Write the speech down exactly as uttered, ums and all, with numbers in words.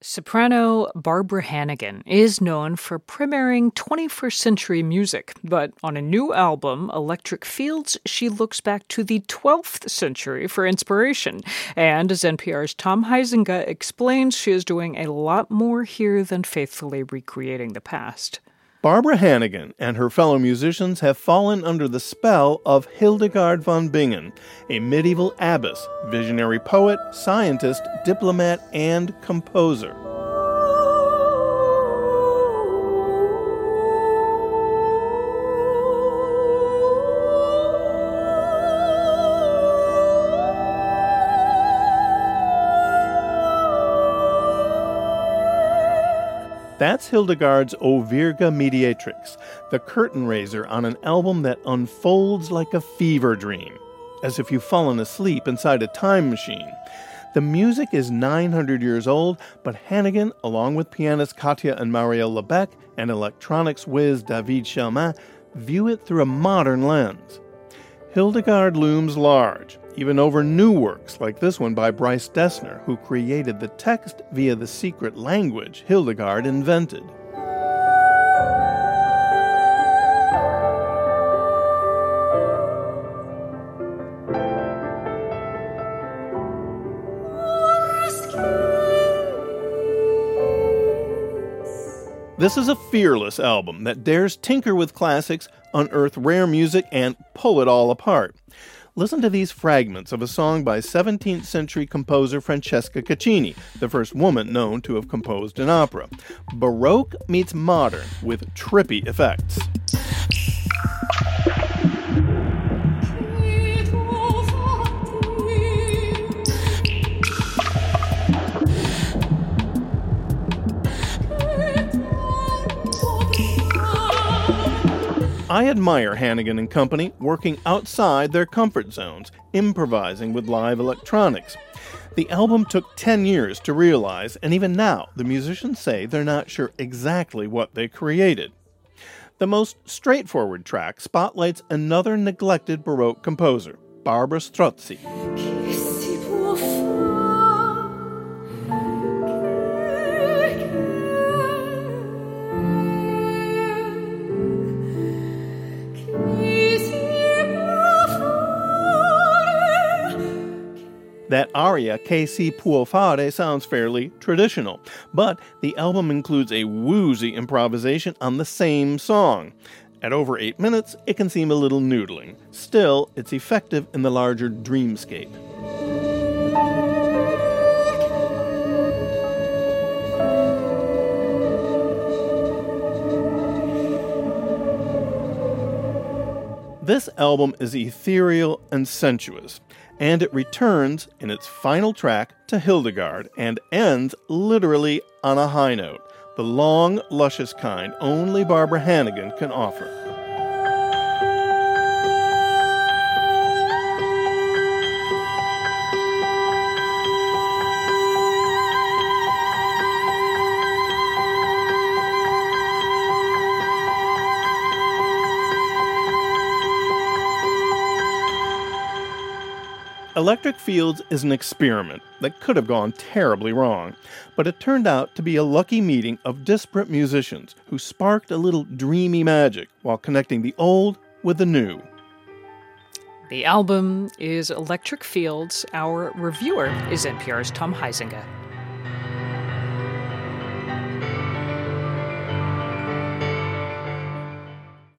Soprano Barbara Hannigan is known for premiering twenty-first century music, but on a new album, Electric Fields, she looks back to the twelfth century for inspiration. And as N P R's Tom Huizenga explains, she is doing a lot more here than faithfully recreating the past. Barbara Hannigan and her fellow musicians have fallen under the spell of Hildegard von Bingen, a medieval abbess, visionary poet, scientist, diplomat, and composer. That's Hildegard's O Virga Mediatrix, the curtain raiser on an album that unfolds like a fever dream, as if you've fallen asleep inside a time machine. The music is nine hundred years old, but Hannigan, along with pianists Katja and Marielle Lebec and electronics whiz David Chelmin, view it through a modern lens. Hildegard looms large, even over new works like this one by Bryce Dessner, who created the text via the secret language Hildegard invented. This is a fearless album that dares tinker with classics, unearth rare music, and pull it all apart. Listen to these fragments of a song by seventeenth century composer Francesca Caccini, the first woman known to have composed an opera. Baroque meets modern with trippy effects. I admire Hannigan and company working outside their comfort zones, improvising with live electronics. The album took ten years to realize, and even now, the musicians say they're not sure exactly what they created. The most straightforward track spotlights another neglected Baroque composer, Barbara Strozzi. That aria, Che si può fare, sounds fairly traditional, but the album includes a woozy improvisation on the same song. At over eight minutes, it can seem a little noodling. Still, it's effective in the larger dreamscape. This album is ethereal and sensuous, and it returns in its final track to Hildegard and ends literally on a high note, the long, luscious kind only Barbara Hannigan can offer. Electric Fields is an experiment that could have gone terribly wrong, but it turned out to be a lucky meeting of disparate musicians who sparked a little dreamy magic while connecting the old with the new. The album is Electric Fields. Our reviewer is N P R's Tom Huizenga.